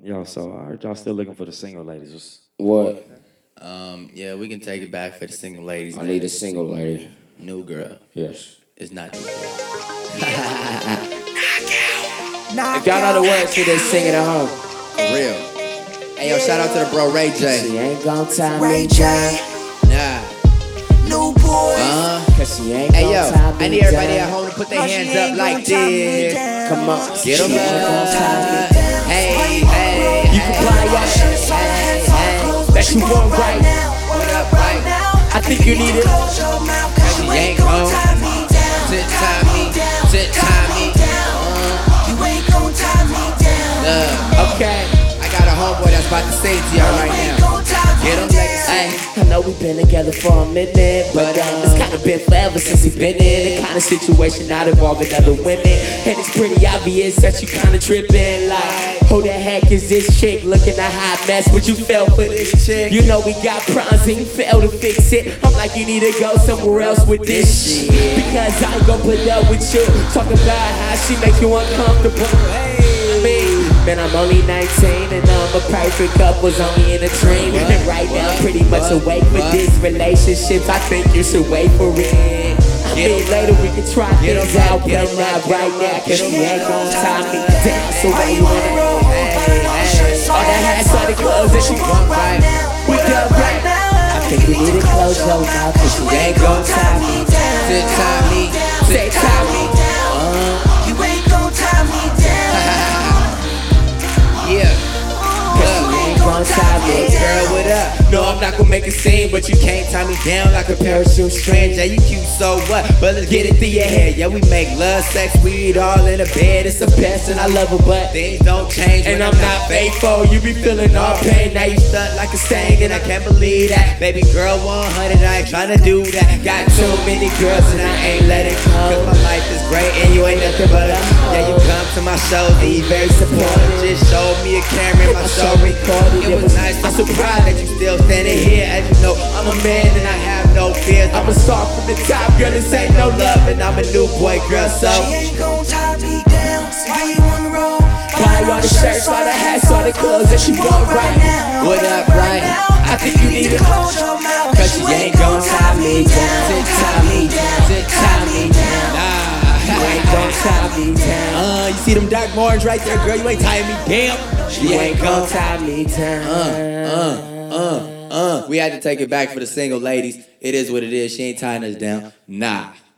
Yo, so I heard y'all still looking for the single ladies. What? Yeah, we can take it back for the single ladies. I need a single lady. New girl. Yes. It's not new girl. If y'all know the words to this, sing it at home. For real. Hey, yo, shout out to the bro Ray J. She ain't gon' tie me down. Nah. New boy. Cause she ain't Hey, gon' yo, tie me I need everybody down. at home to put their hands up like this. Come on. Get them She ain't gon' tie me up. down. Hey, hey, You can fly your shit. hey, hey. That you want right. What up, right? I think you need it. Cause you ain't gon' sit time me, sit time me. You ain't gon' tie me down. Okay. I got a homeboy that's about to sing to y'all right now. Get him like I know we've been together for a minute, but it's kinda been forever since we've been in the kind of situation not involving other women. And it's pretty obvious that you kinda tripping, like, who the heck is this chick looking a hot mess? But you fell for this chick. You know we got problems and you failed to fix it. I'm like, you need to go somewhere else with this shit, because I ain't gon' put up with you. Talk about how she make you uncomfortable. Man, I'm only 19 and I'm a perfect couple's only in a dream. And right now, I'm pretty much awake for this relationship. I think you should wait for it. I mean, later we can try things out, but not right now, cause she ain't gon' tie me down. So why you wanna all that hats on the clothes that she want right now? We got right now. I think we need to close your mouth, cause she ain't gon' tie me down. sit time me, Say tie me down. You ain't gon' tie me down. yeah. Gon' tie me down. Girl, what up? No, I'm not gonna make a scene, but you can't tie me down like a parachute string. Yeah, you cute, so what? But let's get it through your head. Yeah, we make love, sex, weed, all in the bed. It's the best, and I love her, but things don't change. And I'm not faithful, you be feeling all pain. Now you stuck like a stain, and I can't believe that. Baby girl, 100, I ain't tryna do that. Got too many girls, and I ain't letting go. Cause my life is great, and you ain't nothing but a hoe. Yeah, you come to my shows, and you very supportive. Just showed me a camera in my show recorded. It was nice, I'm surprised that you still standing here. As you know, I'm a man, and I have no fears. I'm a star from the top, girl, this ain't no love. And I'm a new boy, girl, so She ain't gon' tie me down. Why you on the road? buy all the shirts, all the hats, all the clothes that she want right now. what up, right? I think you need to Close your mouth. cause she ain't gon' tie me down. Sit tie me down, sit tie me down. You ain't gon' tie me down. You see them dark margins right there, girl? You ain't tying me down. You ain't gon' tie me down. We had to take it back for the single ladies. It is what it is. She ain't tying us down. Nah.